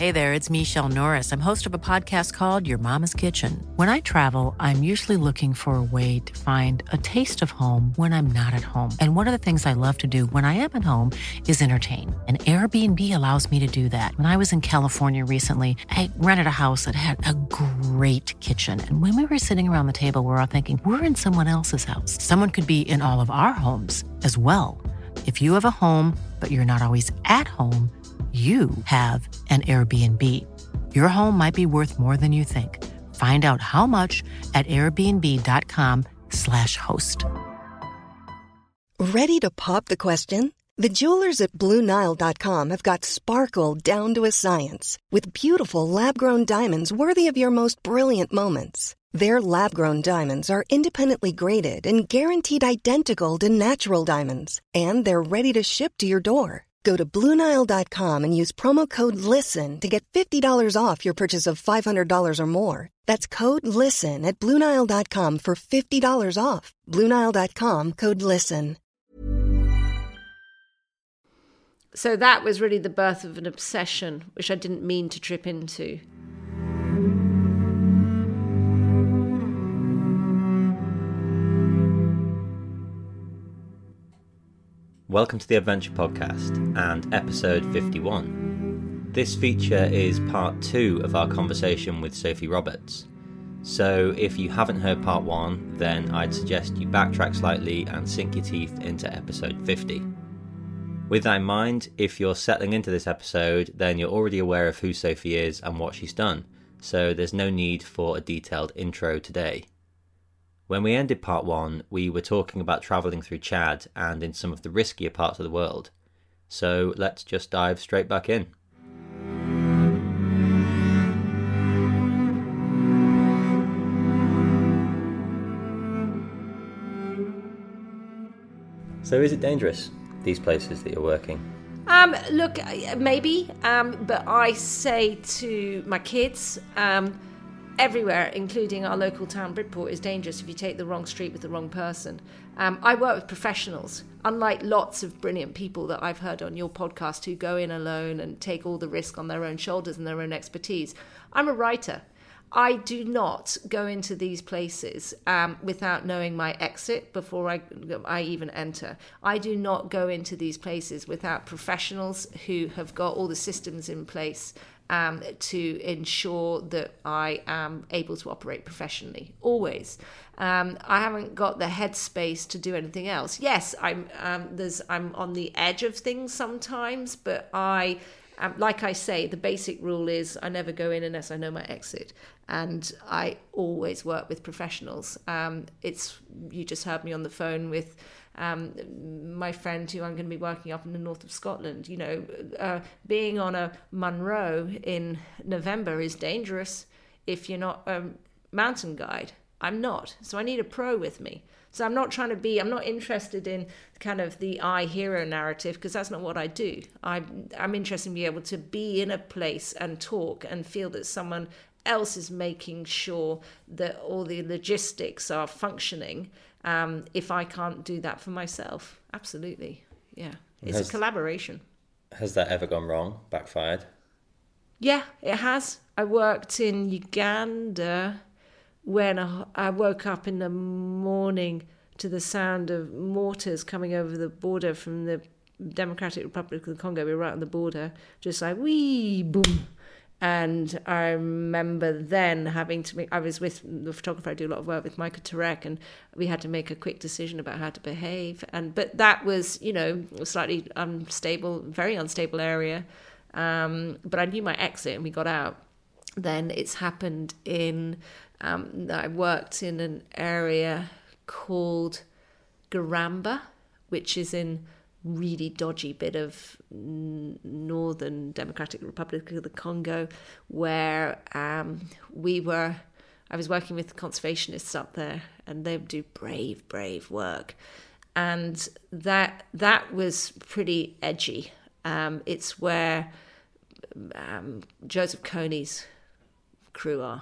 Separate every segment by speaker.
Speaker 1: Hey there, it's Michelle Norris. I'm host of a podcast called Your Mama's Kitchen. When I travel, I'm usually looking for a way to find a taste of home when I'm not at home. And one of the things I love to do when I am at home is entertain. And Airbnb allows me to do that. When I was in California recently, I rented a house that had a great kitchen. And when we were sitting around the table, we were all thinking, we're in someone else's house. Someone could be in all of our homes as well. If you have a home, but you're not always at home, you have an Airbnb. Your home might be worth more than you think. Find out how much at airbnb.com/host.
Speaker 2: Ready to pop the question? The jewelers at BlueNile.com have got sparkle down to a science with beautiful lab-grown diamonds worthy of your most brilliant moments. Their lab-grown diamonds are independently graded and guaranteed identical to natural diamonds, and they're ready to ship to your door. Go to BlueNile.com and use promo code LISTEN to get $50 off your purchase of $500 or more. That's code LISTEN at BlueNile.com for $50 off. BlueNile.com, code LISTEN.
Speaker 3: So that was really the birth of an obsession, which I didn't mean to trip into.
Speaker 4: Welcome to the Adventure Podcast and episode 51. This feature is part 2 of our conversation with Sophie Roberts. So if you haven't heard part 1, then I'd suggest you backtrack slightly and sink your teeth into episode 50. With that in mind, if you're settling into this episode, then you're already aware of who Sophie is and what she's done, so there's no need for a detailed intro today. When we ended part 1, we were talking about travelling through Chad and in some of the riskier parts of the world. So let's just dive straight back in. So is it dangerous, these places that you're working?
Speaker 3: Look, maybe, but I say to my kids, everywhere, including our local town, Bridport, is dangerous if you take the wrong street with the wrong person. I work with professionals, unlike lots of brilliant people that I've heard on your podcast who go in alone and take all the risk on their own shoulders and their own expertise. I'm a writer. I do not go into these places without knowing my exit before I even enter. I do not go into these places without professionals who have got all the systems in place to ensure that I am able to operate professionally, always. I haven't got the headspace to do anything else. Yes, I'm on the edge of things sometimes, but like I say, the basic rule is I never go in unless I know my exit, and I always work with professionals. You just heard me on the phone with my friend who I'm going to be working up in the north of Scotland. Being on a Munro in November is dangerous if you're not a mountain guide. I'm not, so I need a pro with me. So I'm not interested in kind of the I hero narrative, because that's not what I do. I'm interested in being able to be in a place and talk and feel that someone else is making sure that all the logistics are functioning. If I can't do that for myself, absolutely. Yeah, it's a collaboration.
Speaker 4: Has that ever gone wrong, backfired?
Speaker 3: Yeah, it has. I worked in Uganda when I woke up in the morning to the sound of mortars coming over the border from the Democratic Republic of the Congo. We were right on the border, just like wee, boom. And I remember then I was with the photographer I do a lot of work with, Michael Turek, and we had to make a quick decision about how to behave. But that was, a slightly unstable, very unstable area. But I knew my exit and we got out. Then it's happened I worked in an area called Garamba, which is in really dodgy bit of northern Democratic Republic of the Congo, where I was working with conservationists up there, and they do brave work, and that was pretty edgy. It's where Joseph Kony's crew are.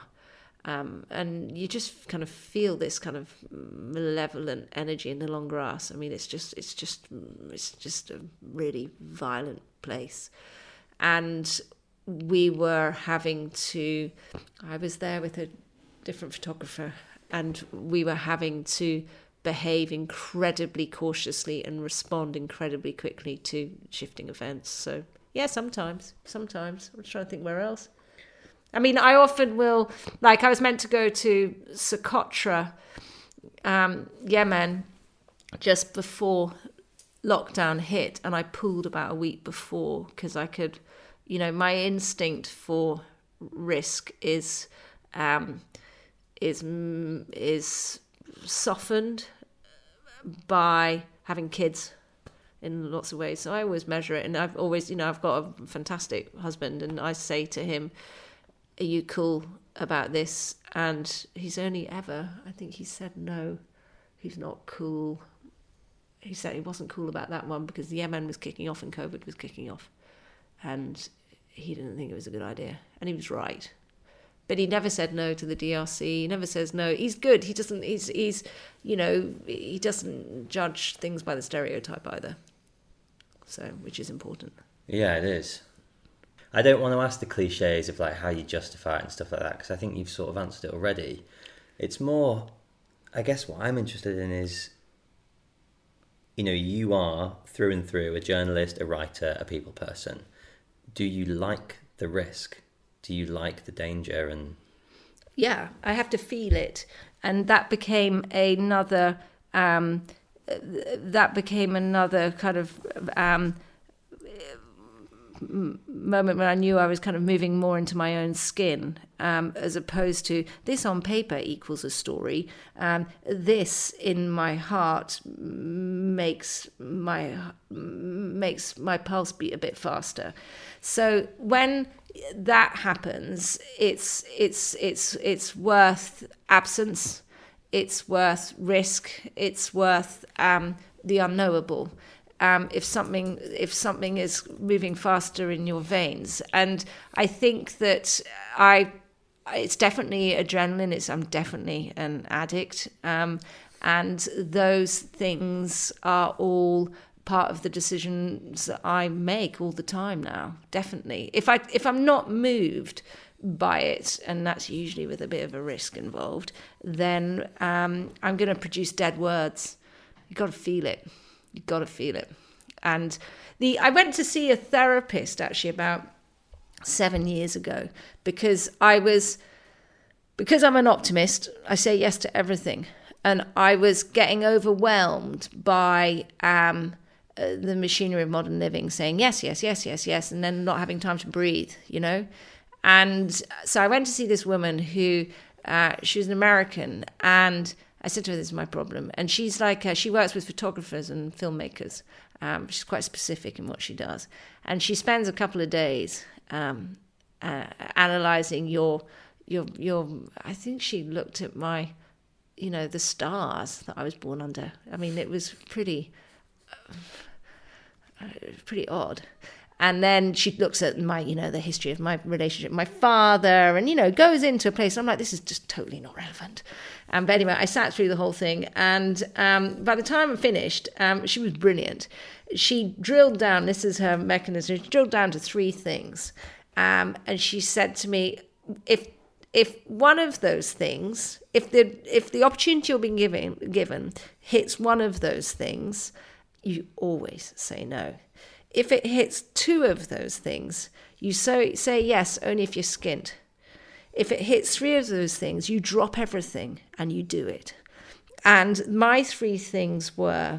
Speaker 3: And you just kind of feel this kind of malevolent energy in the long grass. I mean, it's just a really violent place. And we were I was there with a different photographer, and we were having to behave incredibly cautiously and respond incredibly quickly to shifting events. So yeah, sometimes. I'm trying to think where else. I mean, I often will, like I was meant to go to Socotra, Yemen, just before lockdown hit, and I pulled about a week before because I could, my instinct for risk is softened by having kids in lots of ways. So I always measure it, and I've always, I've got a fantastic husband, and I say to him, "Are you cool about this?" And he's only ever, I think he said no, he's not cool. He said he wasn't cool about that one because the Yemen was kicking off and COVID was kicking off, and he didn't think it was a good idea, and he was right. But he never said no to the DRC. He never says no. He's good. He doesn't. He doesn't judge things by the stereotype either. So, which is important.
Speaker 4: Yeah, it is. I don't want to ask the cliches of like how you justify it and stuff like that, because I think you've sort of answered it already. It's more, I guess what I'm interested in is, you are through and through a journalist, a writer, a people person. Do you like the risk? Do you like the danger? And
Speaker 3: yeah, I have to feel it, and that became another kind of moment when I knew I was kind of moving more into my own skin, as opposed to this on paper equals a story. This in my heart makes my pulse beat a bit faster. So when that happens, it's worth absence, it's worth risk, it's worth the unknowable. If something is moving faster in your veins, and I think that it's definitely adrenaline. I'm definitely an addict, and those things are all part of the decisions that I make all the time now. Definitely, if I'm not moved by it, and that's usually with a bit of a risk involved, then I'm going to produce dead words. You got to feel it. You've got to feel it. And I went to see a therapist actually about 7 years ago because I'm an optimist. I say yes to everything, and I was getting overwhelmed by the machinery of modern living, saying yes, yes, yes, yes, yes, and then not having time to breathe, And so I went to see this woman who she was an American, and I said to her, "This is my problem." And she's like, she works with photographers and filmmakers. She's quite specific in what she does. And she spends a couple of days analysing your. I think she looked at my, the stars that I was born under. I mean, it was pretty odd. And then she looks at my, the history of my relationship with my father and, goes into a place. I'm like, this is just totally not relevant. But anyway, I sat through the whole thing. And by the time I finished, she was brilliant. She drilled down, this is her mechanism, she drilled down to 3 things. And she said to me, if one of those things, if the opportunity you're being given hits one of those things, you always say no. If it hits 2 of those things, you say yes only if you're skint. If it hits 3 of those things, you drop everything and you do it. And my 3 things were,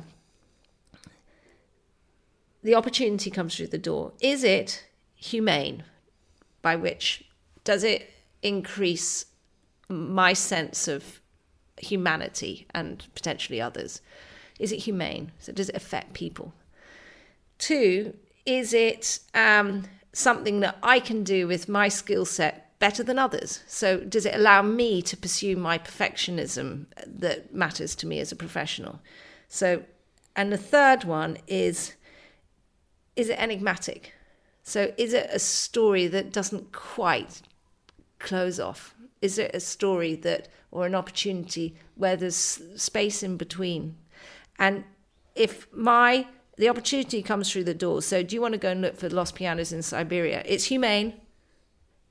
Speaker 3: the opportunity comes through the door. Is it humane? By which, does it increase my sense of humanity and potentially others? Is it humane? So does it affect people? 2, is it something that I can do with my skill set better than others? So does it allow me to pursue my perfectionism that matters to me as a professional? So, and the 3rd one is it enigmatic? So is it a story that doesn't quite close off? Is it a story or an opportunity where there's space in between? And if the opportunity comes through the door. So do you want to go and look for lost pianos in Siberia? It's humane.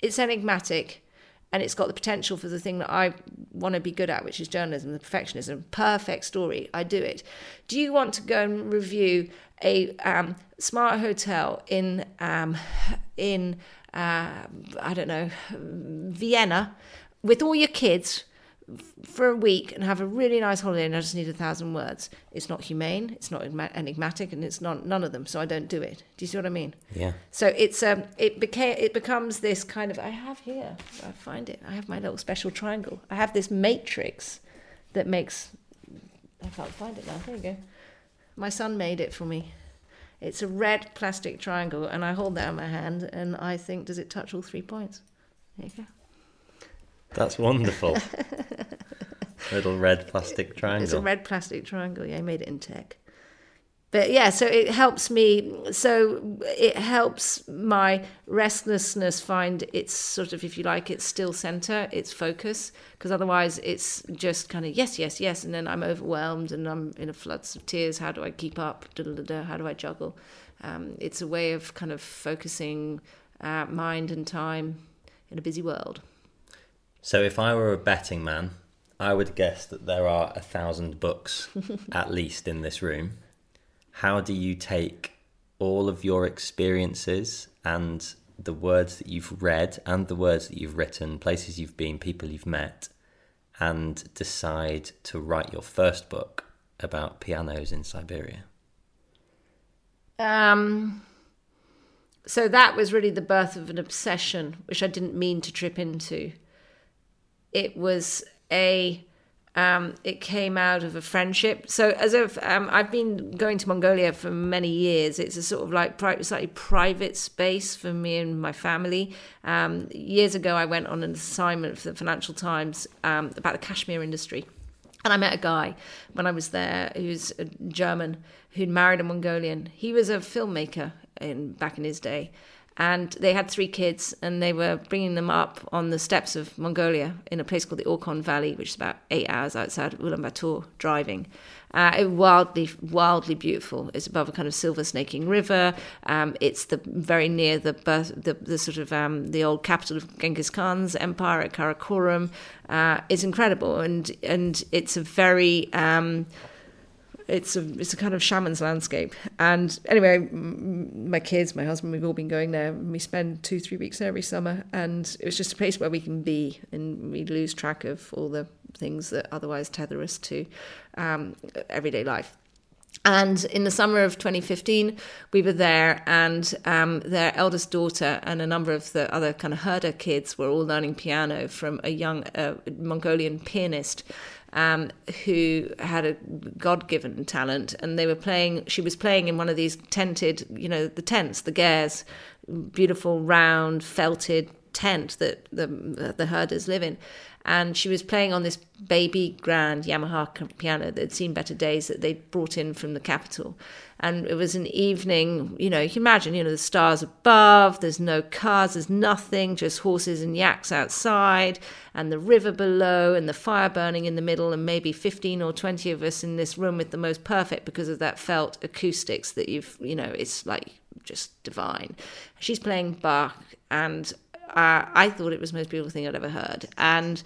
Speaker 3: it's enigmatic, and it's got the potential for the thing that I want to be good at, which is journalism, the perfectionism. Perfect story, I do it. Do you want to go and review a smart hotel in I don't know, Vienna, with all your kids for a week and have a really nice holiday, and I just need 1,000 words? It's not humane, it's not enigmatic, and it's none of them, so I don't do it. Do you see what I mean?
Speaker 4: Yeah.
Speaker 3: So it becomes this kind of, I have my little special triangle. I have this matrix that makes, I can't find it now, there you go. My son made it for me. It's a red plastic triangle, and I hold that in my hand, and I think, does it touch all 3 points? There you go.
Speaker 4: That's wonderful. Little red plastic triangle.
Speaker 3: It's a red plastic triangle. Yeah, I made it in tech. But yeah, so it helps me. So it helps my restlessness find its sort of, if you like, its still center, its focus. Because otherwise it's just kind of yes, yes, yes. And then I'm overwhelmed and I'm in a floods of tears. How do I keep up? How do I juggle? It's a way of kind of focusing mind and time in a busy world.
Speaker 4: So if I were a betting man, I would guess that there are 1,000 books at least in this room. How do you take all of your experiences and the words that you've read and the words that you've written, places you've been, people you've met, and decide to write your first book about pianos in Siberia?
Speaker 3: So that was really the birth of an obsession, which I didn't mean to trip into. It was it came out of a friendship. So I've been going to Mongolia for many years. It's a sort of like slightly private space for me and my family. Years ago, I went on an assignment for the Financial Times about the Kashmir industry. And I met a guy when I was there who's a German who'd married a Mongolian. He was a filmmaker back in his day. And they had 3 kids, and they were bringing them up on the steppes of Mongolia in a place called the Orkhon Valley, which is about 8 hours outside of Ulaanbaatar driving. Wildly beautiful. It's above a kind of silver snaking river. It's very near the sort of the old capital of Genghis Khan's empire at Karakorum. It's incredible, and it's a very It's a kind of shaman's landscape. And anyway, my kids, my husband, we've all been going there. We spend 2-3 weeks there every summer, and it was just a place where we can be, and we lose track of all the things that otherwise tether us to everyday life. And in the summer of 2015, we were there, and their eldest daughter and a number of the other kind of herder kids were all learning piano from a young Mongolian pianist who had a God-given talent. And she was playing in one of these tented, the tents, the gers, beautiful round felted tent that the herders live in. And she was playing on this baby grand Yamaha piano that had seen better days, that they'd brought in from the capital. And it was an evening, you can imagine, the stars above, there's no cars, there's nothing, just horses and yaks outside, and the river below, and the fire burning in the middle, and maybe 15 or 20 of us in this room with the most perfect, because of that felt acoustics that it's like just divine. She's playing Bach, and I thought it was the most beautiful thing I'd ever heard. And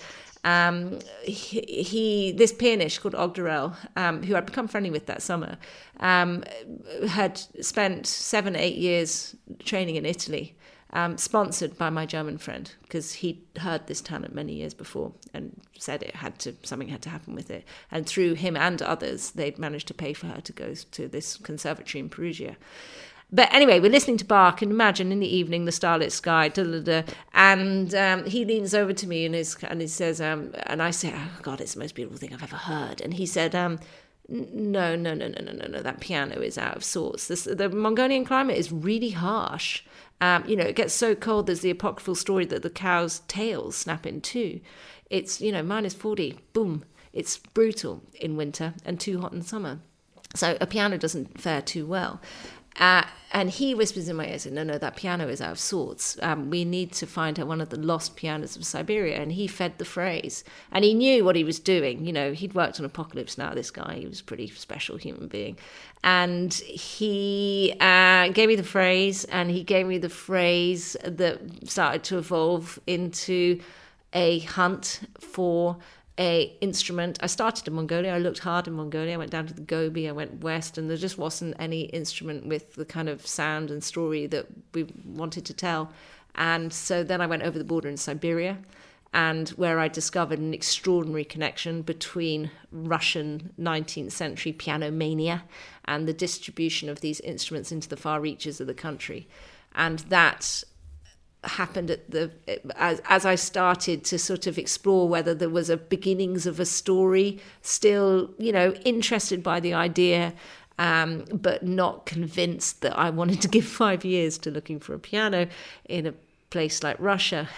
Speaker 3: this pianist called Ogdarel, who I'd become friendly with that summer, had spent 7-8 years training in Italy, sponsored by my German friend, because he'd heard this talent many years before and said something had to happen with it. And through him and others, they'd managed to pay for her to go to this conservatory in Perugia. But anyway, we're listening to Bach, and imagine in the evening, the starlit sky, and he leans over to me and he says, and I say, oh God, it's the most beautiful thing I've ever heard. And he said, no, that piano is out of sorts. The Mongolian climate is really harsh. It gets so cold, there's the apocryphal story that the cows' tails snap in two. It's, minus 40, boom. It's brutal in winter and too hot in summer. So a piano doesn't fare too well. And he whispers in my ear, said, no, that piano is out of sorts. We need to find one of the lost pianos of Siberia. And he fed the phrase. And he knew what he was doing. You know, he'd worked on Apocalypse Now, this guy. He was a pretty special human being. And he gave me the phrase, and he gave me the phrase that started to evolve into a hunt for a instrument. I started in Mongolia. I looked hard in Mongolia. I went down to the Gobi. I went west, and there just wasn't any instrument with the kind of sound and story that we wanted to tell. And so then I went over the border in Siberia, and where I discovered an extraordinary connection between Russian 19th century piano mania and the distribution of these instruments into the far reaches of the country. And that happened as I started to sort of explore whether there was a beginnings of a story, still, you know, interested by the idea, but not convinced that I wanted to give 5 years to looking for a piano in a place like Russia.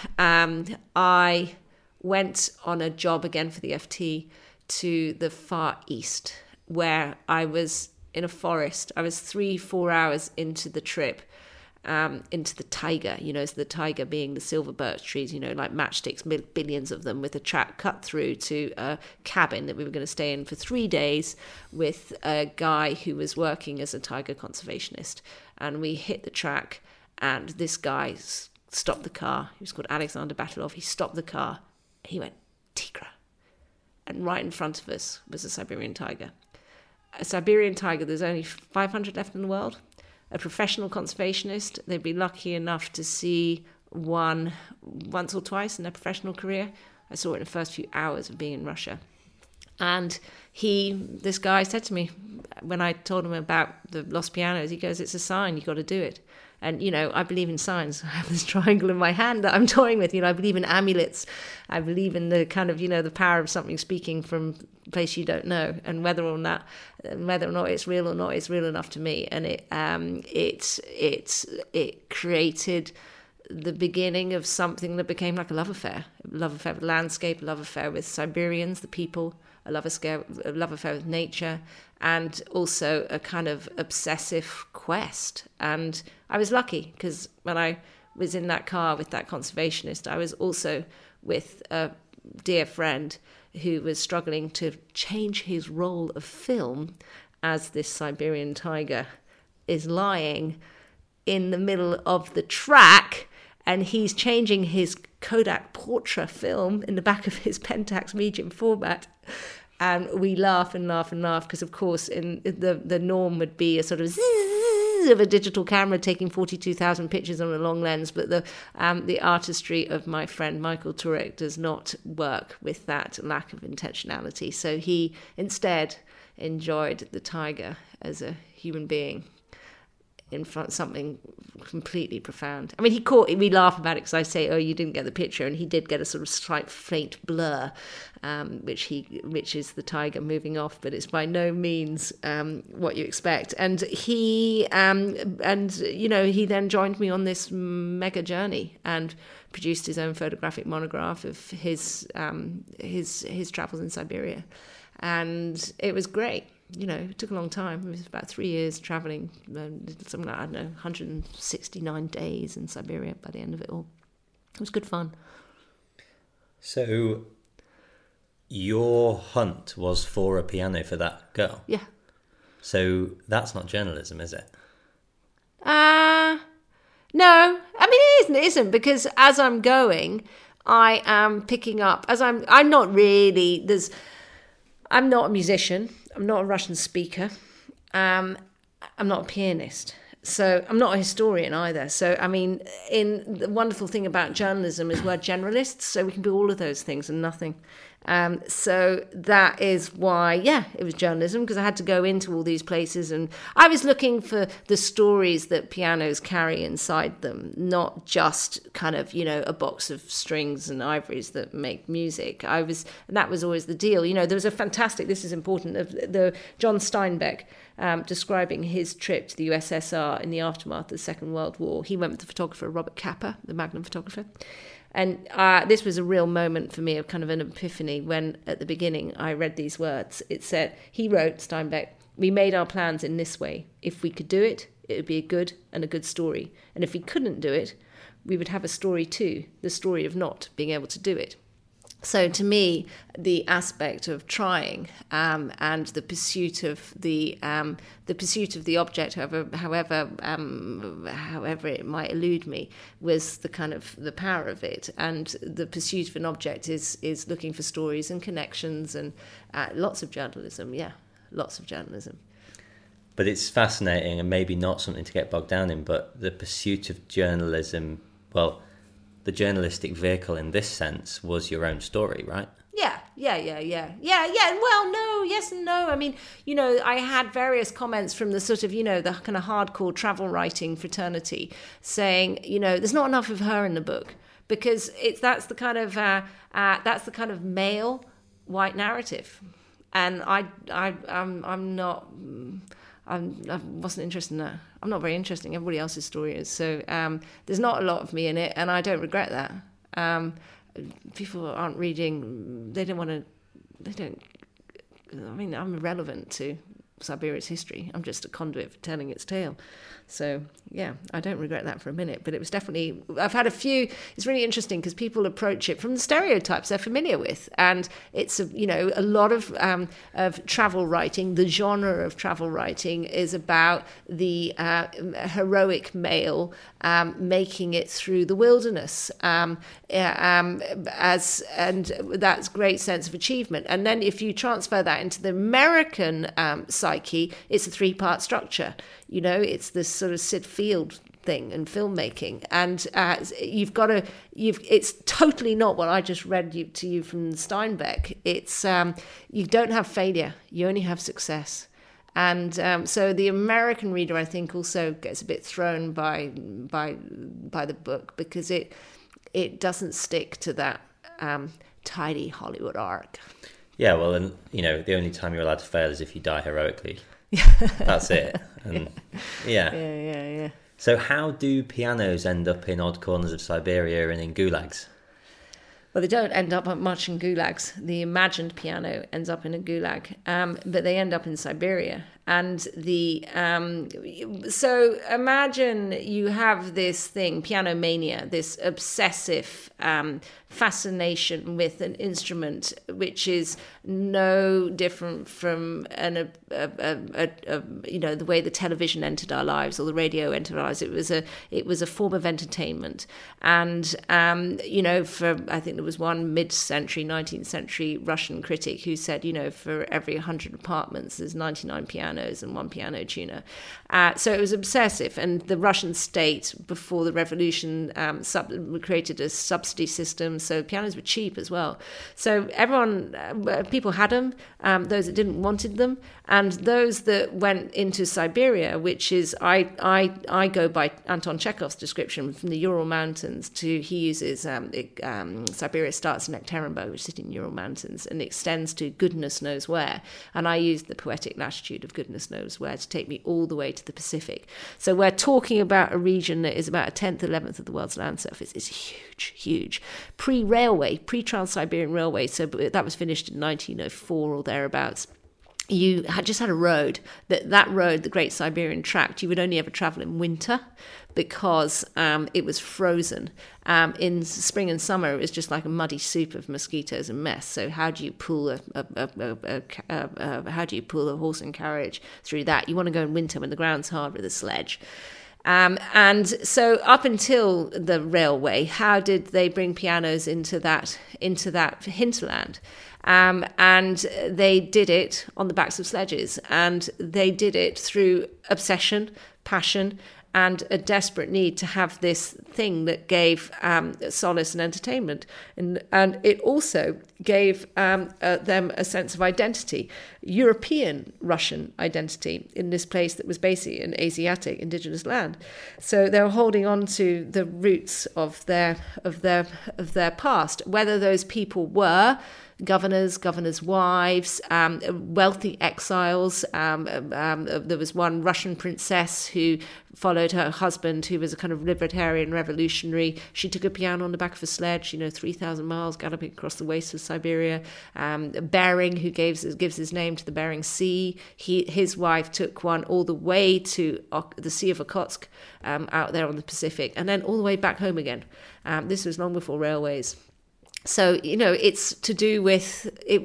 Speaker 3: I went on a job again for the FT to the Far East, where I was in a forest. I was 3-4 hours into the trip, into the taiga, you know, so the taiga being the silver birch trees, you know, like matchsticks, billions of them, with a track cut through to a cabin that we were going to stay in for 3 days with a guy who was working as a taiga conservationist. And we hit the track, and this guy stopped the car. He was called Alexander Batalov. He stopped the car. He went, "Tigra." And right in front of us was a Siberian tiger. A Siberian tiger, there's only 500 left in the world. A professional conservationist, they'd be lucky enough to see one once or twice in their professional career. I saw it in the first few hours of being in Russia. And this guy said to me, when I told him about the lost pianos, he goes, "It's a sign, you got to do it." And, you know, I believe in signs. I have this triangle in my hand that I'm toying with. You know, I believe in amulets. I believe in the kind of, you know, the power of something speaking from a place you don't know, and whether or not it's real or not, it's real enough to me. And it created the beginning of something that became like a love affair with landscape, a love affair with Siberians, the people, a love affair with nature, and also a kind of obsessive quest. And I was lucky because when I was in that car with that conservationist, I was also with a dear friend who was struggling to change his role of film as this Siberian tiger is lying in the middle of the track, and he's changing his Kodak Portra film in the back of his Pentax medium format. And we laugh and laugh and laugh because, of course, in the norm would be a sort of zzz of a digital camera taking 42,000 pictures on a long lens. But the artistry of my friend Michael Turek does not work with that lack of intentionality. So he instead enjoyed the tiger as a human being in front of something completely profound. I mean, we laugh about it because I say, "Oh, you didn't get the picture," and he did get a sort of slight faint blur, which is the tiger moving off, but it's by no means what you expect. And he he then joined me on this mega journey and produced his own photographic monograph of his travels in Siberia, and it was great. You know, it took a long time. It was about 3 years traveling, something like, I don't know, 169 days in Siberia by the end of it all. It was good fun.
Speaker 4: So your hunt was for a piano for that girl?
Speaker 3: Yeah.
Speaker 4: So that's not journalism, is it?
Speaker 3: No. I mean, it isn't, because as I'm going, I am picking up, I'm not a musician. I'm not a Russian speaker. I'm not a pianist. So I'm not a historian either. So, I mean, the wonderful thing about journalism is we're generalists, so we can do all of those things and nothing. So that is why, it was journalism, because I had to go into all these places, and I was looking for the stories that pianos carry inside them, not just kind of, you know, a box of strings and ivories that make music. And that was always the deal. You know, there was a fantastic, this is important, of the John Steinbeck describing his trip to the USSR in the aftermath of the Second World War. He went with the photographer Robert Capa, the Magnum photographer. And this was a real moment for me of kind of an epiphany when, at the beginning, I read these words. It said, he wrote, Steinbeck, "We made our plans in this way. If we could do it, it would be a good story. And if we couldn't do it, we would have a story too, the story of not being able to do it. So to me, the aspect of trying and the pursuit of the object, however it might elude me, was the kind of the power of it. And the pursuit of an object is looking for stories and connections and lots of journalism. Yeah, lots of journalism.
Speaker 4: But it's fascinating, and maybe not something to get bogged down in, but the pursuit of journalism, well, the journalistic vehicle in this sense was your own story, right?
Speaker 3: Yeah. Well, no, yes and no. I mean, I had various comments from the sort of, the kind of hardcore travel writing fraternity saying, there's not enough of her in the book, because that's the kind of male white narrative, and I wasn't interested in that. I'm not very interesting. Everybody else's story is. So there's not a lot of me in it, and I don't regret that. People aren't reading. They don't. I mean, I'm irrelevant to Siberia's history. I'm just a conduit for telling its tale. So, yeah, I don't regret that for a minute. But it was definitely, I've had a few, it's really interesting because people approach it from the stereotypes they're familiar with. And it's, a lot of travel writing, the genre of travel writing is about the heroic male making it through the wilderness and that's great sense of achievement. And then if you transfer that into the American psyche, it's a 3-part structure. It's this sort of Sid Field thing in filmmaking, and it's totally not what I just read to you from Steinbeck. It's you don't have failure, you only have success. And so the American reader, I think, also gets a bit thrown by the book because it doesn't stick to that tidy Hollywood arc.
Speaker 4: Yeah, well, and the only time you're allowed to fail is if you die heroically. That's it. And, yeah. So how do pianos end up in odd corners of Siberia and in gulags?
Speaker 3: Well, they don't end up much in gulags. The imagined piano ends up in a gulag, but they end up in Siberia. And so imagine you have this thing, piano mania, this obsessive fascination with an instrument, which is no different from the way the television entered our lives or the radio entered our lives. It was a form of entertainment, and for I think there was one mid-century, 19th century Russian critic who said, for every 100 apartments, there's 99 pianos and one piano tuner. So it was obsessive, and the Russian state before the revolution created a subsidy system, so pianos were cheap as well. So people had them, those that didn't wanted them, and those that went into Siberia, which is, I go by Anton Chekhov's description, from the Ural Mountains he uses Siberia starts in Ekaterinburg, which is in Ural Mountains, and extends to goodness knows where, and I used the poetic latitude of goodness knows where to take me all the way to the Pacific. So we're talking about a region that is about a 10th, 11th of the world's land surface. It's huge. Pre-railway, pre-Trans-Siberian Railway, so that was finished in 1904 or thereabouts. You just had a road. That road, the Great Siberian Tract, you would only ever travel in winter because it was frozen. In spring and summer, it was just like a muddy soup of mosquitoes and mess. So how do you pull a horse and carriage through that? You want to go in winter when the ground's hard with a sledge. And so up until the railway, how did they bring pianos into that hinterland? And they did it on the backs of sledges, and they did it through obsession, passion, and a desperate need to have this thing that gave solace and entertainment. And it also gave them a sense of identity, European Russian identity, in this place that was basically an Asiatic indigenous land. So they were holding on to the roots of their past, whether those people were governors' wives, wealthy exiles. There was one Russian princess who followed her husband, who was a kind of libertarian revolutionary. She took a piano on the back of a sledge, 3,000 miles galloping across the wastes of Siberia. Bering, who gives his name to the Bering Sea, his wife took one all the way to the Sea of Okhotsk, out there on the Pacific, and then all the way back home again. This was long before railways. So, it's to do with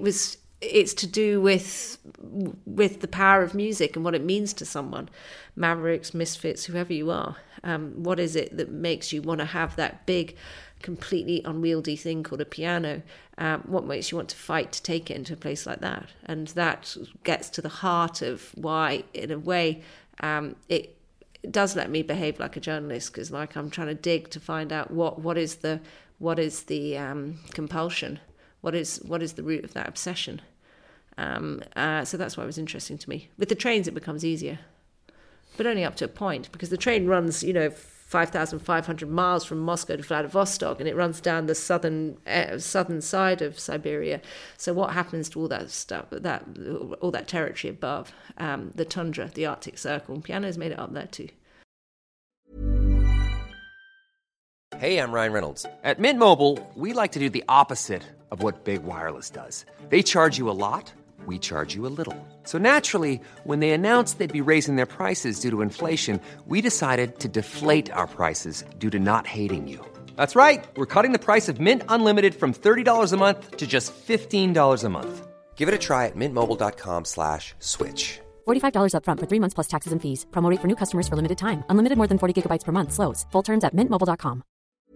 Speaker 3: the power of music and what it means to someone. Mavericks, misfits, whoever you are. What is it that makes you want to have that big, completely unwieldy thing called a piano? What makes you want to fight to take it into a place like that? And that gets to the heart of why, in a way, it does let me behave like a journalist, because I'm trying to dig to find out what is the compulsion, what is the root of that obsession. So that's why it was interesting to me. With the trains, it becomes easier, but only up to a point, because the train runs, 5,500 miles from Moscow to Vladivostok, and it runs down the southern side of Siberia. So what happens to all that stuff, all that territory above, the tundra, the Arctic Circle? Piano's made it up there too.
Speaker 5: Hey, I'm Ryan Reynolds. At Mint Mobile, we like to do the opposite of what Big Wireless does. They charge you a lot, we charge you a little. So naturally, when they announced they'd be raising their prices due to inflation, we decided to deflate our prices due to not hating you. That's right. We're cutting the price of Mint Unlimited from $30 a month to just $15 a month. Give it a try at mintmobile.com/switch.
Speaker 6: $45 up front for 3 months plus taxes and fees. Promo rate for new customers for limited time. Unlimited more than 40 gigabytes per month. Slows full terms at mintmobile.com.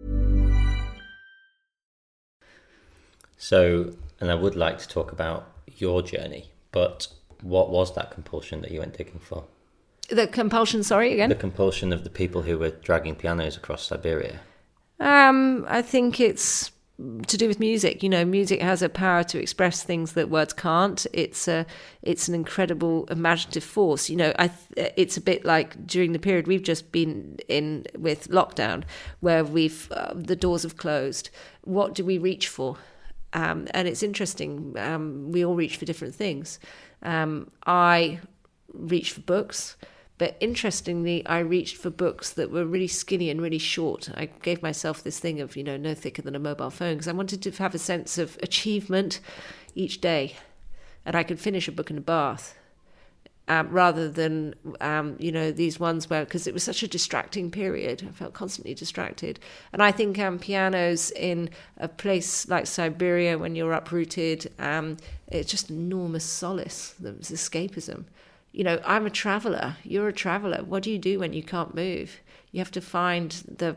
Speaker 4: So, and I would like to talk about your journey, but what was that compulsion that you went digging for?
Speaker 3: The compulsion, sorry, again?
Speaker 4: The compulsion of the people who were dragging pianos across Siberia.
Speaker 3: I think it's to do with music. Music has a power to express things that words can't. It's an incredible imaginative force. It's a bit like during the period we've just been in with lockdown, where the doors have closed. What do we reach for? And it's interesting. We all reach for different things. I reached for books. But interestingly, I reached for books that were really skinny and really short. I gave myself this thing of, no thicker than a mobile phone, because I wanted to have a sense of achievement each day. And I could finish a book in a bath, rather than, these ones where, because it was such a distracting period. I felt constantly distracted. And I think pianos in a place like Siberia, when you're uprooted, it's just enormous solace. There's escapism. I'm a traveller. You're a traveller. What do you do when you can't move? You have to find the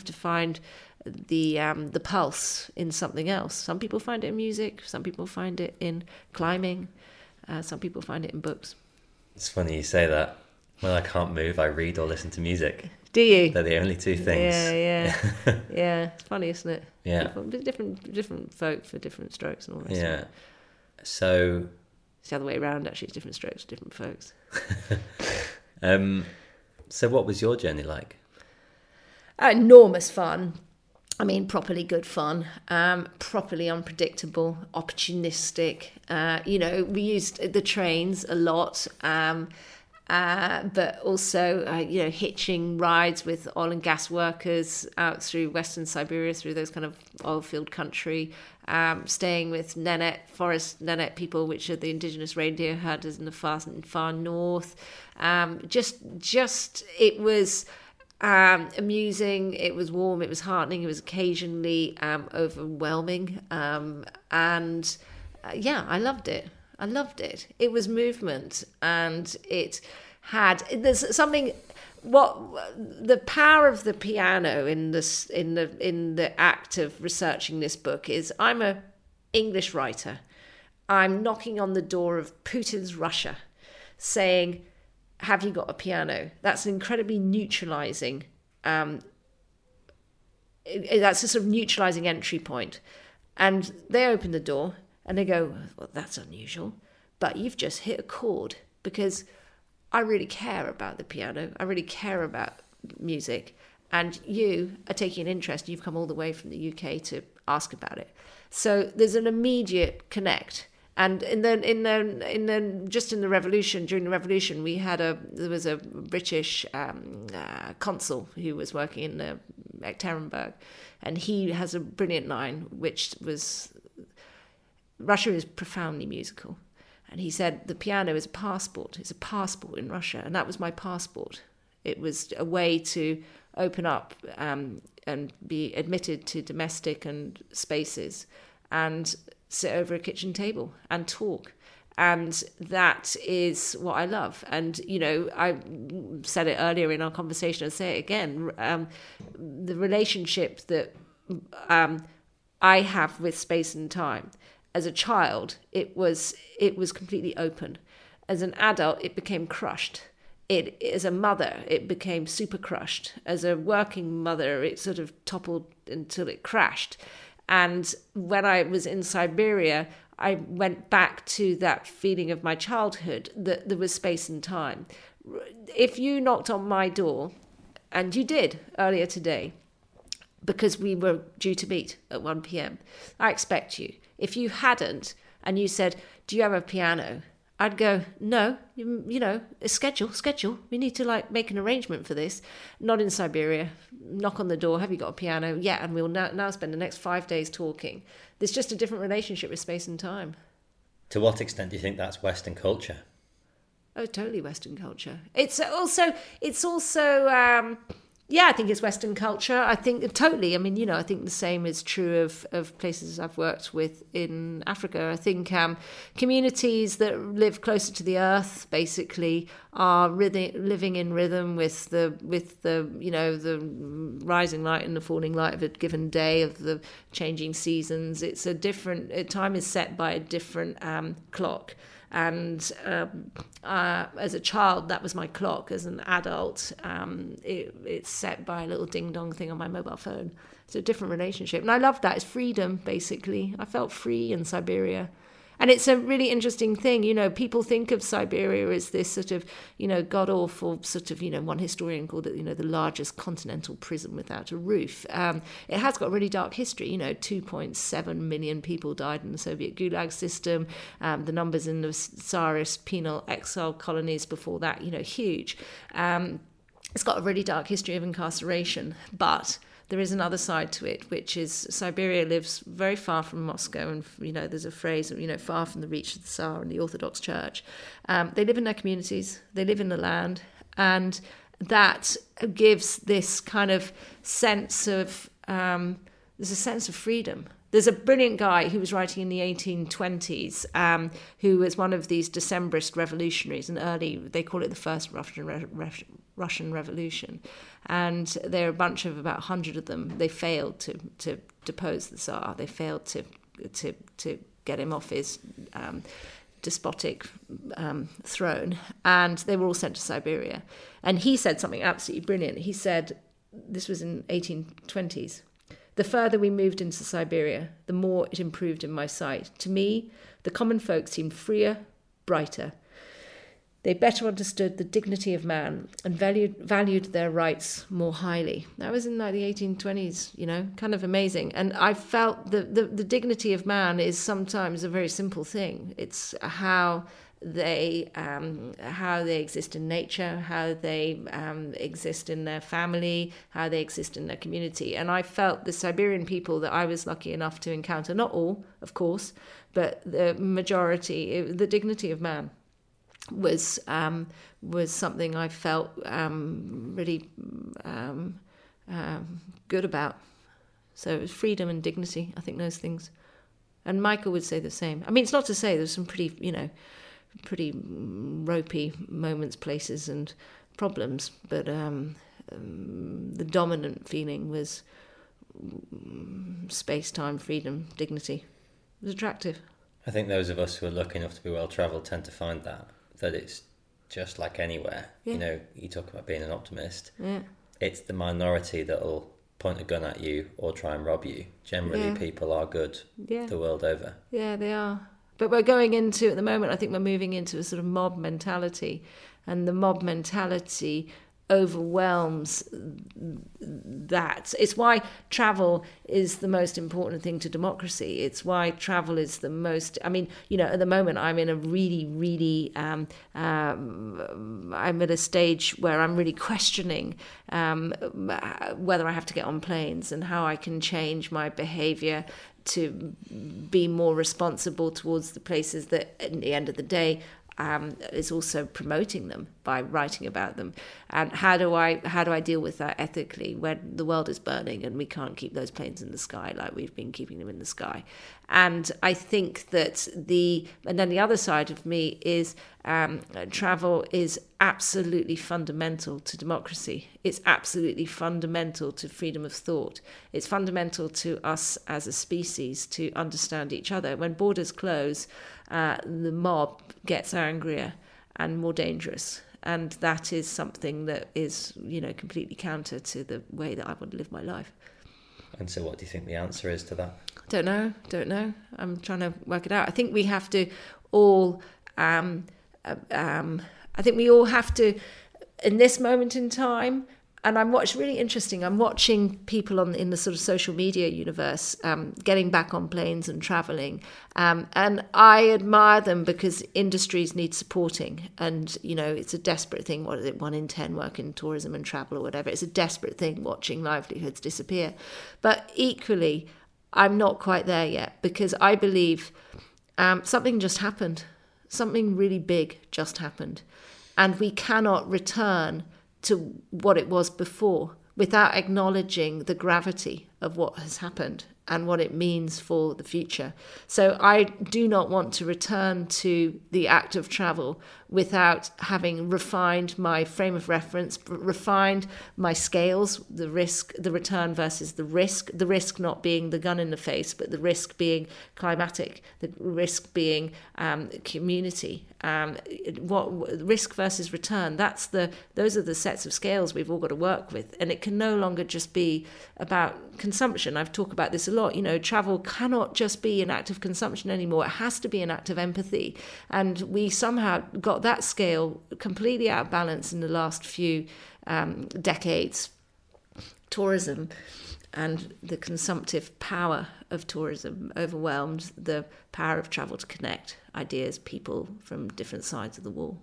Speaker 3: pulse in something else. Some people find it in music. Some people find it in climbing. Some people find it in books.
Speaker 4: It's funny you say that. When I can't move, I read or listen to music.
Speaker 3: Do you?
Speaker 4: They're the only two things.
Speaker 3: Yeah. Yeah. It's funny, isn't it?
Speaker 4: Yeah.
Speaker 3: Different folk for different strokes and all that.
Speaker 4: Yeah. So.
Speaker 3: It's the other way around, actually. It's different strokes, different folks.
Speaker 4: So what was your journey like?
Speaker 3: Enormous fun. I mean, properly good fun. Properly unpredictable, opportunistic. We used the trains a lot. But also, hitching rides with oil and gas workers out through Western Siberia, through those kind of oil field country, staying with forest Nenets people, which are the indigenous reindeer herders in the far north. It was amusing, it was warm, it was heartening, it was occasionally overwhelming. I loved it. It was movement, and there's something. What the power of the piano in the act of researching this book is. I'm an English writer. I'm knocking on the door of Putin's Russia, saying, "Have you got a piano?" That's an incredibly neutralizing. That's a sort of neutralizing entry point, and they open the door. And they go, "Well, that's unusual, but you've just hit a chord, because I really care about the piano. I really care about music. and you are taking an interest. You've come all the way from the UK to ask about it. So there's an immediate connect. And in the revolution, during the revolution, there was a British consul who was working in Ekaterinburg, and he has a brilliant line, which was, Russia is profoundly musical. And he said, the piano is a passport. It's a passport in Russia. And that was my passport. It was a way to open up and be admitted to domestic and spaces and sit over a kitchen table and talk. And that is what I love. And, you know, I said it earlier in our conversation, I'll say it again, the relationship that I have with space and time. As a child, it was completely open. As an adult, it became crushed. As a mother, it became super crushed. As a working mother, it sort of toppled until it crashed. And when I was in Siberia, I went back to that feeling of my childhood, that there was space and time. If you knocked on my door, and you did earlier today, because we were due to meet at 1 p.m, I expect you. If you hadn't, and you said, do you have a piano? I'd go, no, you know, schedule. We need to make an arrangement for this. Not in Siberia. Knock on the door. Have you got a piano? Yeah, and we'll now spend the next 5 days talking. There's just a different relationship with space and time.
Speaker 4: To what extent do you think that's Western culture?
Speaker 3: Oh, totally Western culture. It's also. Yeah, I think it's Western culture. I think totally. I mean, you know, I think the same is true of places I've worked with in Africa. I think communities that live closer to the earth basically are living in rhythm with the you know, the rising light and the falling light of a given day, of the changing seasons. It's a different time is set by a different clock. And as a child, that was my clock. As an adult, it's set by a little ding-dong thing on my mobile phone. It's a different relationship. And I love that. It's freedom, basically. I felt free in Siberia. And it's a really interesting thing. You know, people think of Siberia as this sort of, you know, god-awful sort of, you know, one historian called it, you know, the largest continental prison without a roof. It has got a really dark history. You know, 2.7 million people died in the Soviet Gulag system. The numbers in the Tsarist penal exile colonies before that, you know, huge. It's got a really dark history of incarceration, but there is another side to it, which is Siberia lives very far from Moscow, and, you know, there's a phrase, you know, far from the reach of the Tsar and the Orthodox Church. They live in their communities, they live in the land, and that gives this kind of sense of, there's a sense of freedom. There's a brilliant guy who was writing in the 1820s, who was one of these Decembrist revolutionaries, and they call it the first Russian Revolution. And there are a bunch of about 100 of them. They failed to depose the Tsar. They failed to get him off his despotic throne. And they were all sent to Siberia. And he said something absolutely brilliant. He said, this was in 1820s, the further we moved into Siberia, the more it improved in my sight. To me, the common folk seemed freer, brighter. They better understood the dignity of man and valued their rights more highly. That was in the 1820s, you know, kind of amazing. And I felt the dignity of man is sometimes a very simple thing. It's how they exist in nature, how they exist in their family, how they exist in their community. And I felt the Siberian people that I was lucky enough to encounter, not all, of course, but the majority, the dignity of man was something I felt really good about. So it was freedom and dignity, I think, those things. And Michael would say the same. I mean, it's not to say there's some pretty ropey moments, places and problems, but the dominant feeling was space, time, freedom, dignity. It was attractive.
Speaker 4: I think those of us who are lucky enough to be well-travelled tend to find that it's just like anywhere. Yeah. You know, you talk about being an optimist. Yeah. It's the minority that'll point a gun at you or try and rob you. Generally, people are good the world over. Yeah, they are. But we're going into, at the moment, I think we're moving into a sort of mob mentality. And the mob mentality
Speaker 3: overwhelms that. It's why travel is the most important thing to democracy. It's why travel is the most, I mean, you know, at the moment I'm in a really, I'm at a stage where I'm really questioning whether I have to get on planes and how I can change my behavior to be more responsible towards the places that at the end of the day is also promoting them by writing about them. And how do I deal with that ethically when the world is burning and we can't keep those planes in the sky like we've been keeping them in the sky? And I think that and then the other side of me is travel is absolutely fundamental to democracy. It's absolutely fundamental to freedom of thought. It's fundamental to us as a species to understand each other. When borders close, the mob gets angrier and more dangerous. And that is something that is, you know, completely counter to the way that I want to live my life.
Speaker 4: And so what do you think the answer is to that?
Speaker 3: Don't know. I'm trying to work it out. I think we have to all, I think we all have to, in this moment in time, and it's really interesting, I'm watching people in the sort of social media universe getting back on planes and travelling. And I admire them because industries need supporting. And, you know, it's a desperate thing. What is it? 1 in 10 work in tourism and travel or whatever. It's a desperate thing watching livelihoods disappear. But equally, I'm not quite there yet because I believe something just happened. Something really big just happened. And we cannot return to what it was before without acknowledging the gravity of what has happened and what it means for the future. So I do not want to return to the act of travel without having refined my frame of reference, refined my scales, the risk, the return versus the risk not being the gun in the face, but the risk being climatic, the risk being community. What risk versus return, those are the sets of scales we've all got to work with. And it can no longer just be about consumption. I've talked about this a lot. You know, travel cannot just be an act of consumption anymore. It has to be an act of empathy. And we somehow got that scale completely out of balance in the last few decades. Tourism and the consumptive power of tourism overwhelmed the power of travel to connect ideas, people from different sides of the wall.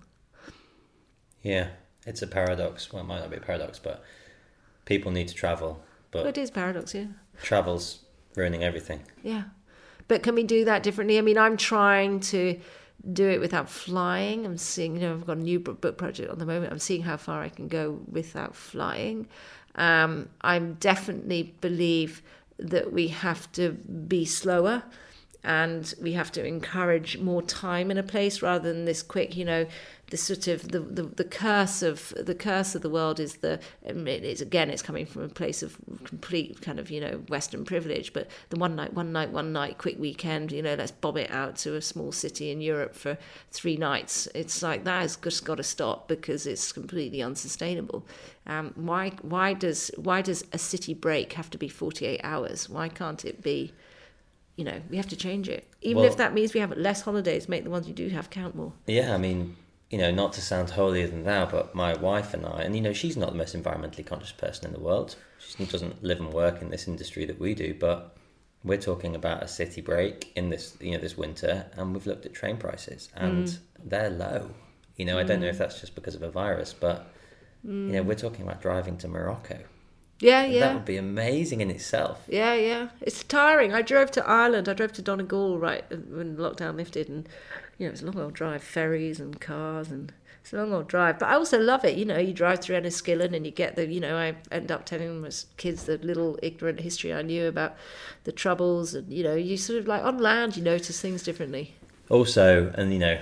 Speaker 4: Yeah, it's a paradox. Well, it might not be a paradox, but people need to travel. But
Speaker 3: well, it is a paradox, yeah.
Speaker 4: Travel's ruining everything.
Speaker 3: Yeah. But can we do that differently? I mean, I'm trying to do it without flying. I'm seeing, you know, I've got a new book project at the moment. I'm seeing how far I can go without flying. I definitely believe that we have to be slower and we have to encourage more time in a place rather than this quick, you know, the sort of the curse of the world is it's coming from a place of complete kind of, you know, Western privilege, but the one night quick weekend, you know, let's bob it out to a small city in Europe for 3 nights. It's like that has just got to stop because it's completely unsustainable. Why does a city break have to be 48 hours? Why can't it be? You know, we have to change it. Even if that means we have less holidays, make the ones you do have count more.
Speaker 4: Yeah, I mean, you know, not to sound holier than thou, but my wife and I, and, you know, she's not the most environmentally conscious person in the world. She doesn't live and work in this industry that we do, but we're talking about a city break in this, you know, this winter, and we've looked at train prices, and they're low. You know, I don't know if that's just because of a virus, but, you know, we're talking about driving to Morocco.
Speaker 3: Yeah.
Speaker 4: That would be amazing in itself.
Speaker 3: Yeah. It's tiring. I drove to Ireland. I drove to Donegal right when lockdown lifted, and you know, it's a long old drive, ferries and cars, and it's a long old drive. But I also love it. You know, you drive through Enniskillen and you get the, you know, I end up telling them as kids the little ignorant history I knew about the Troubles, and you know, you sort of like on land, you notice things differently.
Speaker 4: Also, and you know,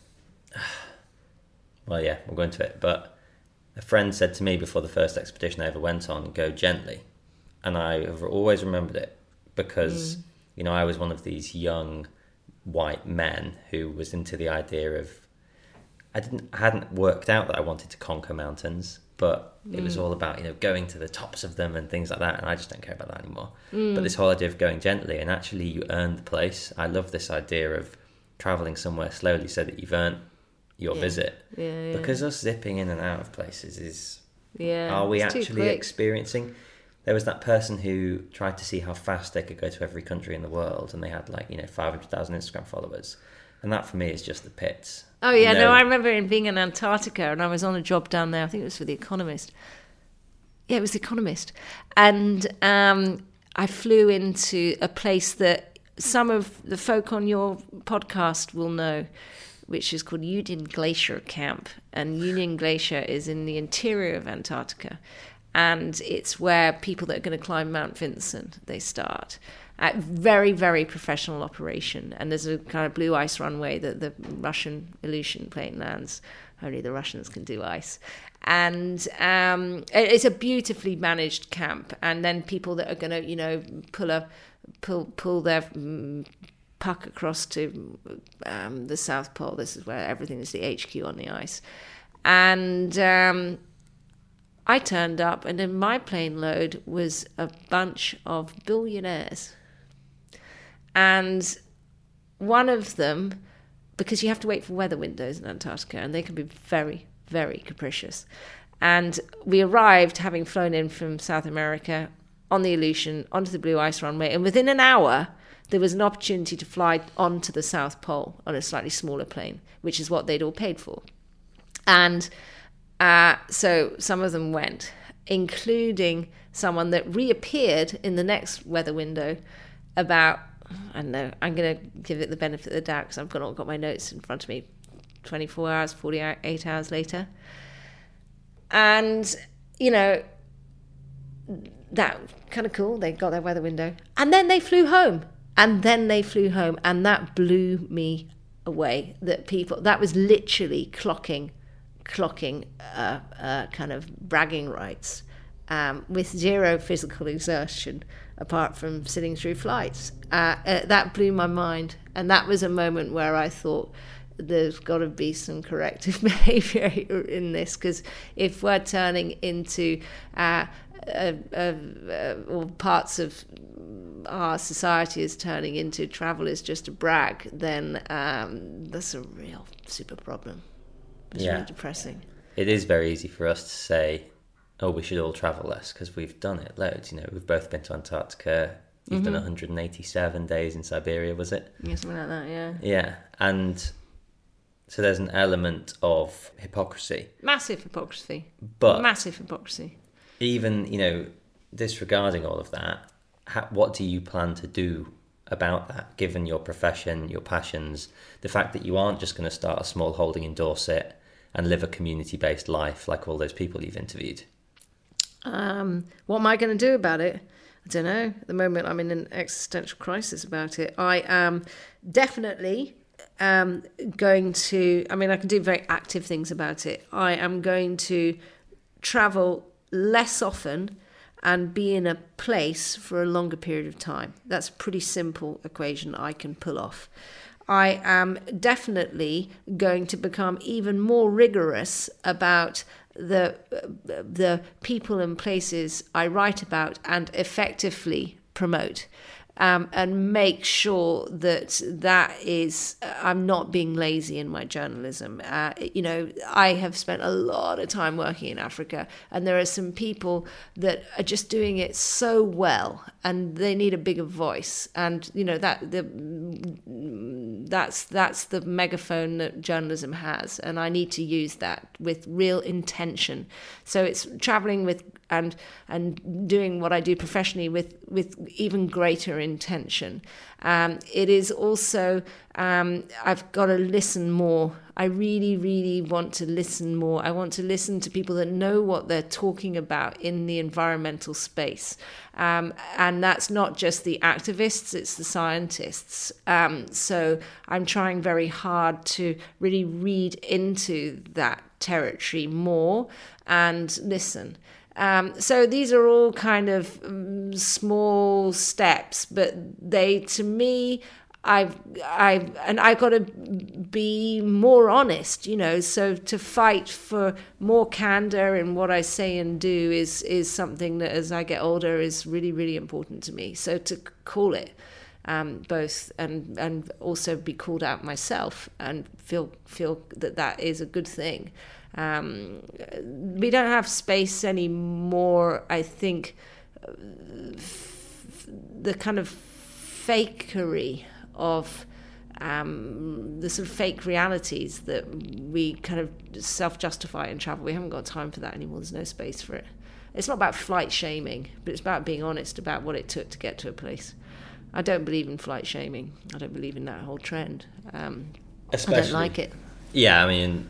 Speaker 4: well, yeah, we'll go into it, but a friend said to me before the first expedition I ever went on, go gently. And I have always remembered it because, you know, I was one of these young white men who was into the idea of, I hadn't worked out that I wanted to conquer mountains, but it was all about, you know, going to the tops of them and things like that. And I just don't care about that anymore. But this whole idea of going gently, and actually you earn the place. I love this idea of traveling somewhere slowly so that you've earned your visit. Because us zipping in and out of places is
Speaker 3: Yeah,
Speaker 4: Are we
Speaker 3: it's too
Speaker 4: actually
Speaker 3: quick.
Speaker 4: experiencing? There was that person who tried to see how fast they could go to every country in the world, and they had 500,000 Instagram followers, and that for me is just the pits.
Speaker 3: Oh yeah, no, I remember being in Antarctica, and I was on a job down there. I think it was for The Economist. Yeah, it was The Economist, and I flew into a place that some of the folk on your podcast will know, which is called Union Glacier Camp. And Union Glacier is in the interior of Antarctica. And it's where people that are going to climb Mount Vincent, they start. Very, very professional operation. And there's a kind of blue ice runway that the Russian Aleutian plane lands. Only the Russians can do ice. And it's a beautifully managed camp. And then people that are going to, pull their puck across to the South Pole. This is where everything is the HQ on the ice. And I turned up, and in my plane load was a bunch of billionaires. And one of them, because you have to wait for weather windows in Antarctica, and they can be very, very capricious. And we arrived, having flown in from South America, on the Aleutian, onto the blue ice runway, and within an hour, there was an opportunity to fly onto the South Pole on a slightly smaller plane, which is what they'd all paid for. And so some of them went, including someone that reappeared in the next weather window about, I don't know, I'm going to give it the benefit of the doubt because I've not got my notes in front of me, 24 hours, 48 hours later. And, that kind of cool. They got their weather window. And then they flew home. And that blew me away. That was literally clocking kind of bragging rights with zero physical exertion apart from sitting through flights. That blew my mind. And that was a moment where I thought, there's got to be some corrective behaviour in this, because if we're turning into or parts of our society is turning into travel is just a brag, then that's a real super problem. It's really depressing.
Speaker 4: It is very easy for us to say, oh, we should all travel less, because we've done it loads. We've both been to Antarctica. You've done 187 days in Siberia, was it?
Speaker 3: Yeah, something like that, yeah.
Speaker 4: Yeah, and so there's an element of hypocrisy.
Speaker 3: Massive hypocrisy.
Speaker 4: But
Speaker 3: massive hypocrisy.
Speaker 4: Even, disregarding all of that, what do you plan to do about that, given your profession, your passions, the fact that you aren't just going to start a small holding in Dorset and live a community-based life like all those people you've interviewed?
Speaker 3: What am I going to do about it? I don't know. At the moment, I'm in an existential crisis about it. I am definitely going to, I can do very active things about it. I am going to travel less often and be in a place for a longer period of time. That's a pretty simple equation I can pull off. I am definitely going to become even more rigorous about the people and places I write about and effectively promote. And make sure that is, I'm not being lazy in my journalism. I have spent a lot of time working in Africa, and there are some people that are just doing it so well, and they need a bigger voice. And that's the megaphone that journalism has, and I need to use that with real intention. So it's traveling with and doing what I do professionally with even greater intention. It is also, I've got to listen more. I really, really want to listen more. I want to listen to people that know what they're talking about in the environmental space. And that's not just the activists, it's the scientists. So I'm trying very hard to really read into that territory more and listen. So these are all kind of small steps, but they, to me, I've got to be more honest, so to fight for more candor in what I say and do is something that as I get older is really, really important to me. So to call it both and also be called out myself and feel that is a good thing. We don't have space anymore, I think. The kind of fakery of the sort of fake realities that we kind of self-justify in travel. We haven't got time for that anymore. There's no space for it. It's not about flight shaming, but it's about being honest about what it took to get to a place. I don't believe in flight shaming. I don't believe in that whole trend. I don't like it.
Speaker 4: Yeah, I mean,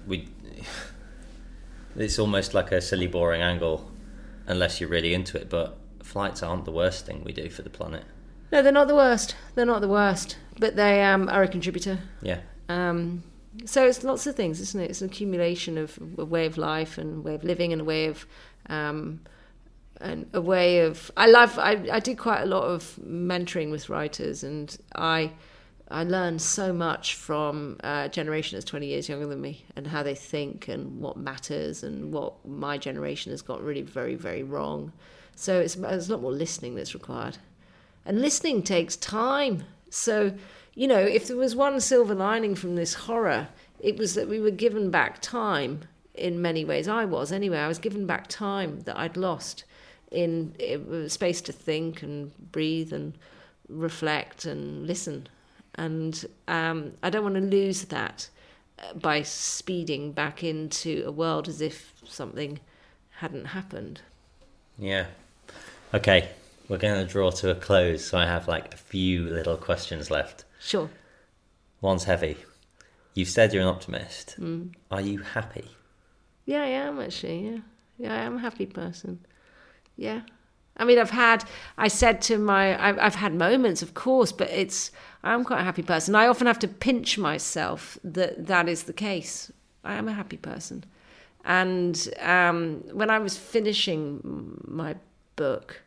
Speaker 4: it's almost like a silly, boring angle unless you're really into it, but flights aren't the worst thing we do for the planet.
Speaker 3: No, they're not the worst. They're not the worst, but they are a contributor.
Speaker 4: Yeah.
Speaker 3: So it's lots of things, isn't it? It's an accumulation of a way of life and a way of living and a way of... I do quite a lot of mentoring with writers, and I learn so much from a generation that's 20 years younger than me, and how they think and what matters and what my generation has got really very, very wrong. So it's a lot more listening that's required. And listening takes time. So, you know, if there was one silver lining from this horror, it was that we were given back time in many ways. I was given back time that I'd lost in space to think and breathe and reflect and listen. And I don't want to lose that by speeding back into a world as if something hadn't happened.
Speaker 4: Yeah. Okay, we're going to draw to a close, so I have like a few little questions left.
Speaker 3: Sure.
Speaker 4: One's heavy. You've said you're an optimist. Are you happy?
Speaker 3: Yeah, I am actually, yeah. I am a happy person. Yeah. I mean, I've had moments, of course, but I'm quite a happy person. I often have to pinch myself that is the case. I am a happy person. And when I was finishing my book,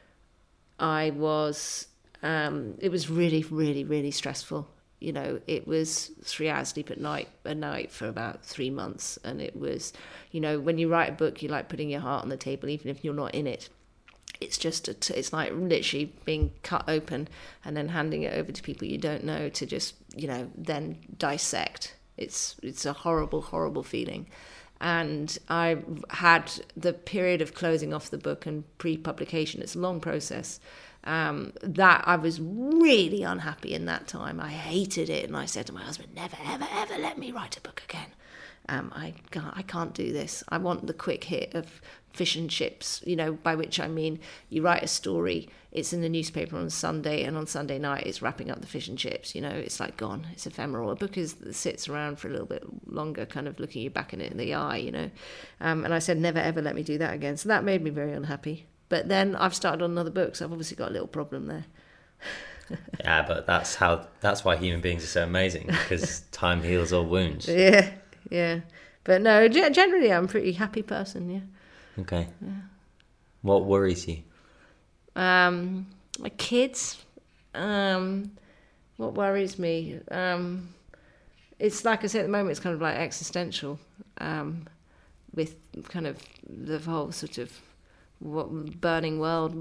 Speaker 3: it was really, really, really stressful. You know, it was 3 hours sleep a night for about 3 months. And it was, you know, when you write a book, you like putting your heart on the table, even if you're not in it. It's just, it's like literally being cut open and then handing it over to people you don't know to just, you know, then dissect. It's a horrible, horrible feeling. And I had the period of closing off the book and pre-publication. It's a long process. That I was really unhappy in that time. I hated it, and I said to my husband, "Never, ever, ever let me write a book again. I can't do this. I want the quick hit of fish and chips, you know, by which I mean you write a story, it's in the newspaper on Sunday, and on Sunday night it's wrapping up the fish and chips, you know, it's like gone, it's ephemeral. A book sits around for a little bit longer, kind of looking you back in the eye, you know. And I said, never, ever let me do that again. So that made me very unhappy. But then I've started on another book, so I've obviously got a little problem there.
Speaker 4: Yeah, but that's why human beings are so amazing, because time heals all wounds.
Speaker 3: Yeah. But no, generally I'm a pretty happy person, yeah.
Speaker 4: Okay. Yeah. What worries you?
Speaker 3: My kids. What worries me? It's like I say at the moment, it's kind of like existential, with kind of the whole sort of burning world.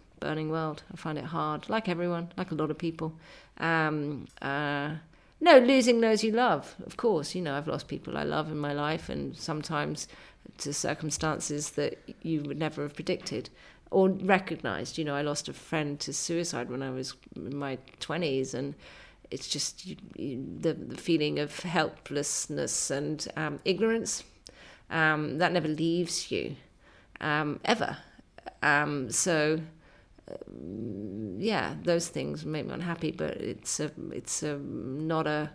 Speaker 3: I find it hard, like everyone, like a lot of people. No, losing those you love, of course. You know, I've lost people I love in my life, and sometimes to circumstances that you would never have predicted or recognised. You know, I lost a friend to suicide when I was in my 20s, and it's just the feeling of helplessness and ignorance that never leaves you, ever. Yeah, those things make me unhappy, but it's not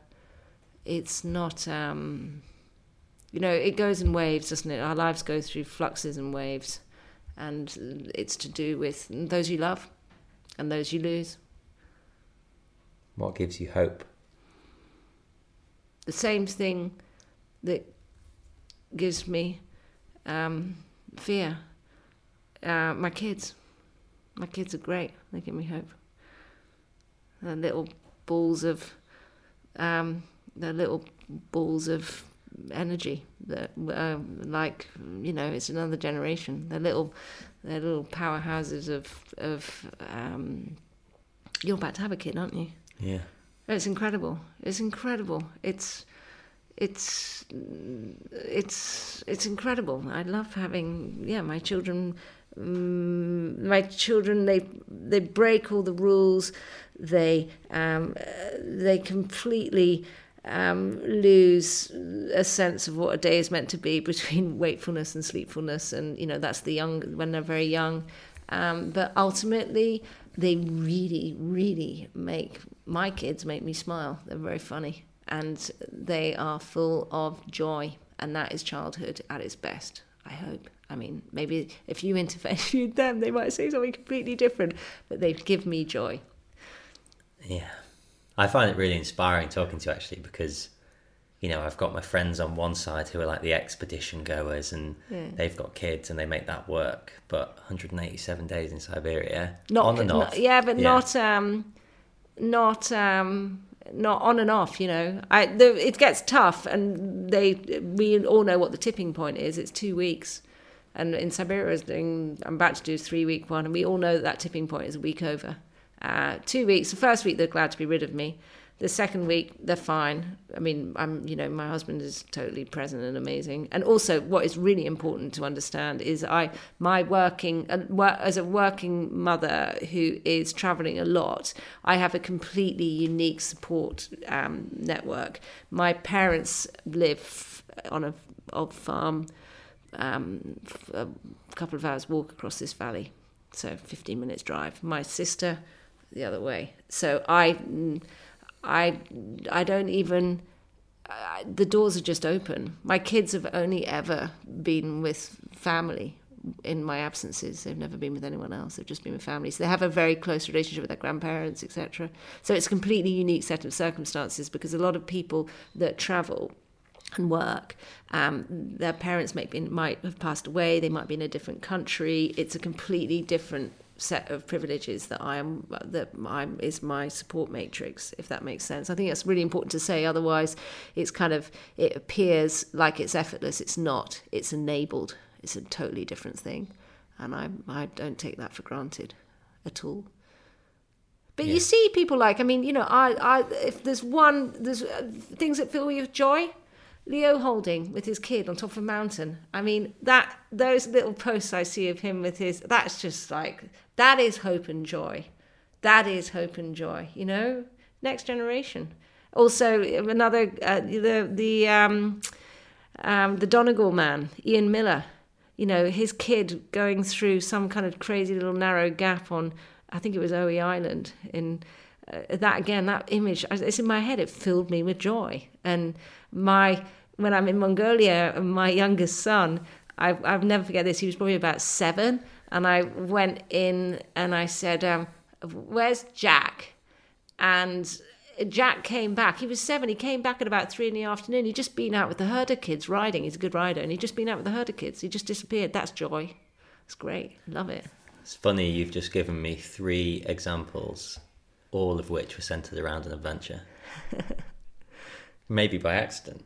Speaker 3: you know, it goes in waves, doesn't it? Our lives go through fluxes and waves, and it's to do with those you love and those you lose.
Speaker 4: What gives you hope?
Speaker 3: The same thing that gives me fear. My kids. My kids are great. They give me hope. They're little balls of energy that, like, you know, it's another generation. They're little powerhouses of. You're about to have a kid, aren't you?
Speaker 4: Yeah.
Speaker 3: It's incredible. It's incredible. It's it's incredible. I love having my children. They break all the rules. They completely lose a sense of what a day is meant to be between wakefulness and sleepfulness, and that's the young when they're very young. But ultimately, they really, really make my kids make me smile. They're very funny, and they are full of joy, and that is childhood at its best, I hope. I mean, maybe if you interviewed them, they might say something completely different, but they give me joy.
Speaker 4: Yeah. I find it really inspiring talking to you, actually, because, I've got my friends on one side who are like the expedition goers, and they've got kids and they make that work. But 187 days in Siberia, on and off.
Speaker 3: Not on and off. It gets tough, and we all know what the tipping point is. It's 2 weeks, and in Siberia, I'm about to do a 3-week one, and we all know that tipping point is a week over. 2 weeks. The first week they're glad to be rid of me. The second week they're fine. I mean, my husband is totally present and amazing. And also, what is really important to understand is as a working mother who is traveling a lot, I have a completely unique support network. My parents live on a old farm, a couple of hours walk across this valley, so 15 minutes drive. My sister, the other way. So I don't even, the doors are just open. My kids have only ever been with family in my absences. They've never been with anyone else. They've just been with families. They have a very close relationship with their grandparents, etc. So it's a completely unique set of circumstances, because a lot of people that travel and work, their parents might have passed away. They might be in a different country. It's a completely different set of privileges that is my support matrix, if that makes sense. I think that's really important to say. Otherwise, it appears like it's effortless. It's not. It's enabled. It's a totally different thing, and I don't take that for granted at all. But you see people like, if there's things that fill you with joy. Leo Houlding with his kid on top of a mountain. I mean, those little posts I see of him with that's just like, that is hope and joy. That is hope and joy, next generation. Also, another, the Donegal man, Ian Miller, his kid going through some kind of crazy little narrow gap on, I think it was Oe Island. That image, it's in my head, it filled me with joy. And when I'm in Mongolia, my youngest son, I'll never forget this, he was probably about 7, and I went in and I said, where's Jack? And Jack came back. He was 7. He came back at about 3 p.m. He'd just been out with the herder kids riding. He's a good rider, and he'd just been out with the herder kids. He just disappeared. That's joy. It's great. Love it.
Speaker 4: It's funny, you've just given me 3 examples, all of which were centred around an adventure. Maybe by accident.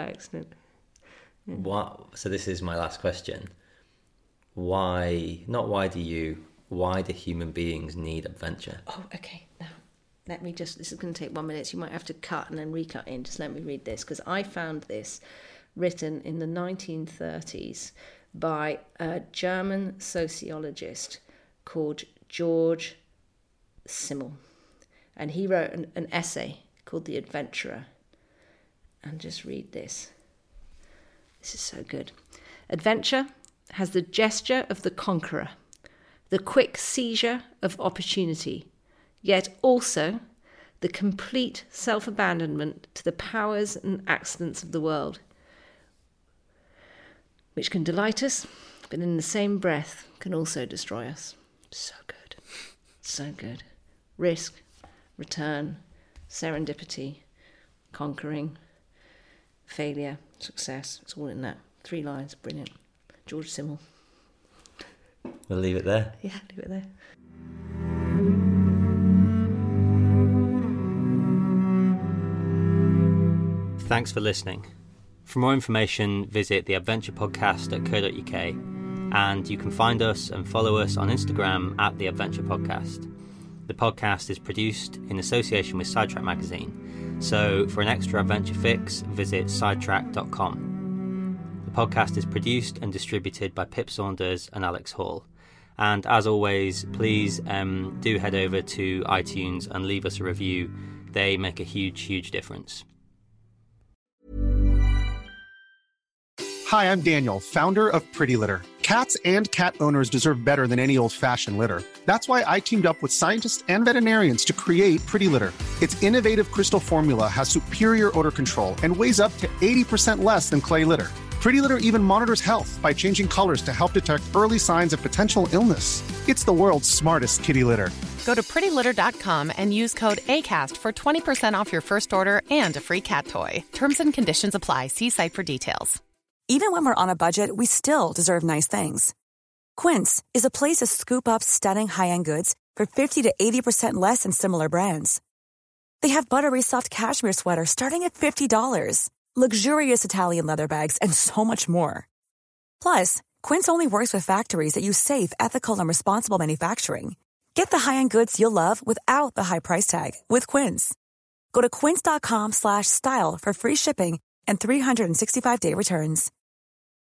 Speaker 4: Yeah. So this is my last question. Why do human beings need adventure?
Speaker 3: Oh, okay. Now, this is going to take 1 minute. So you might have to cut and then recut in. Just let me read this, because I found this written in the 1930s by a German sociologist called George Simmel. And he wrote an essay called The Adventurer. And just read this. This is so good. Adventure has the gesture of the conqueror, the quick seizure of opportunity, yet also the complete self-abandonment to the powers and accidents of the world, which can delight us, but in the same breath can also destroy us. So good. So good. Risk, return, serendipity, conquering, failure, success. It's all in that. 3 lines. Brilliant. George Simmel.
Speaker 4: We'll leave it there.
Speaker 3: Yeah, leave it there.
Speaker 4: Thanks for listening. For more information, visit theadventurepodcast.co.uk, and you can find us and follow us on Instagram @theadventurepodcast. The podcast is produced in association with Sidetrack magazine, so for an extra adventure fix, visit sidetrack.com. The podcast is produced and distributed by Pip Saunders and Alex Hall. And as always, please do head over to iTunes and leave us a review. They make a huge, huge difference.
Speaker 7: Hi, I'm Daniel, founder of Pretty Litter. Cats and cat owners deserve better than any old-fashioned litter. That's why I teamed up with scientists and veterinarians to create Pretty Litter. Its innovative crystal formula has superior odor control and weighs up to 80% less than clay litter. Pretty Litter even monitors health by changing colors to help detect early signs of potential illness. It's the world's smartest kitty litter.
Speaker 8: Go to prettylitter.com and use code ACAST for 20% off your first order and a free cat toy. Terms and conditions apply. See site for details.
Speaker 9: Even when we're on a budget, we still deserve nice things. Quince is a place to scoop up stunning high-end goods for 50 to 80% less than similar brands. They have buttery soft cashmere sweaters starting at $50, luxurious Italian leather bags, and so much more. Plus, Quince only works with factories that use safe, ethical, and responsible manufacturing. Get the high-end goods you'll love without the high price tag with Quince. Go to quince.com/style for free shipping and 365-day returns.